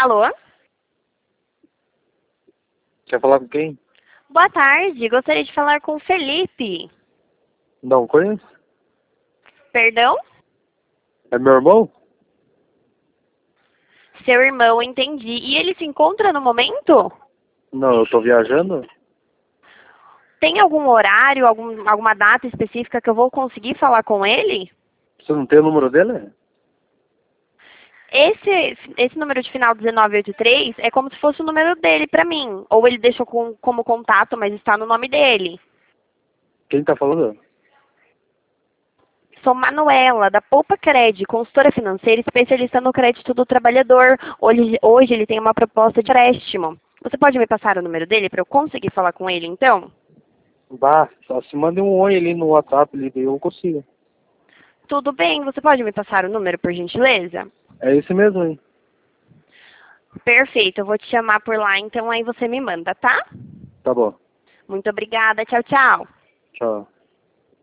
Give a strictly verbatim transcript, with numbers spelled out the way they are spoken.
Alô? Quer falar com quem? Boa tarde, gostaria de falar com o Felipe. Não conheço. Perdão? É meu irmão? Seu irmão, entendi. E ele se encontra no momento? Não, eu tô viajando. Tem algum horário, algum, alguma data específica que eu vou conseguir falar com ele? Você não tem o número dele? Esse, esse número de final dezenove oitenta e três é como se fosse o número dele pra mim. Ou ele deixou com, como contato, mas está no nome dele. Quem tá falando? Sou Manuela, da Poupa Cred, consultora financeira especialista no crédito do trabalhador. Hoje, hoje ele tem uma proposta de empréstimo. Você pode me passar o número dele para eu conseguir falar com ele, então? Bah, só se manda um oi ali no WhatsApp, ali, daí eu consigo. Tudo bem, você pode me passar o número, por gentileza? É esse mesmo, hein? Perfeito, eu vou te chamar por lá, então aí você me manda, tá? Tá bom. Muito obrigada, tchau, tchau. Tchau.